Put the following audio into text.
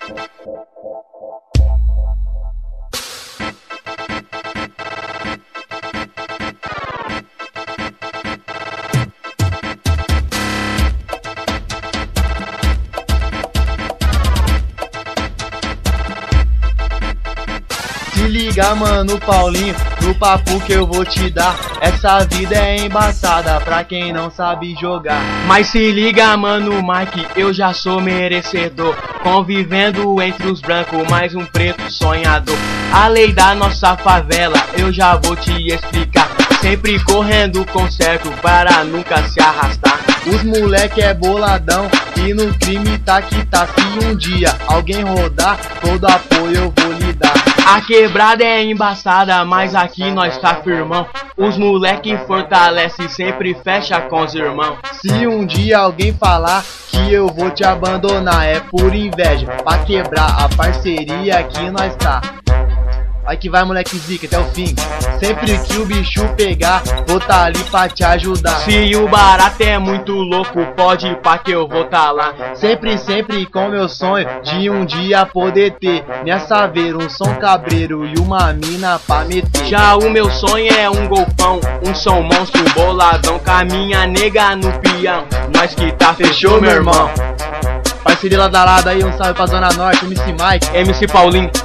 Se liga, mano, Paulinho, no papo que eu vou te dar. Essa vida é embaçada pra quem não sabe jogar. Mas se liga, mano, Mike, eu já sou merecedor. Convivendo entre os brancos, mais um preto sonhador. A lei da nossa favela, eu já vou te explicar. Sempre correndo com certo para nunca se arrastar. Os moleque é boladão e no crime tá que tá. Se um dia alguém rodar, todo apoio eu vou lhe dar. A quebrada é embaçada, mas aqui nós tá firmão. Os moleque fortalece, sempre fecha com os irmãos. Se um dia alguém falar que eu vou te abandonar, é por inveja, pra quebrar a parceria que nós tá. Vai que vai, moleque zica, até o fim. Sempre que o bicho pegar, vou tá ali pra te ajudar. Se o barato é muito louco, pode ir pra que eu vou tá lá. Sempre com meu sonho de um dia poder ter minha saveira, um som cabreiro e uma mina pra meter. Já o meu sonho é um golfão, um som monstro boladão. Caminha nega no peão, nós que tá fechou, meu irmão. Parceria lado a lado aí, um salve pra Zona Norte, MC Mike, MC Paulinho.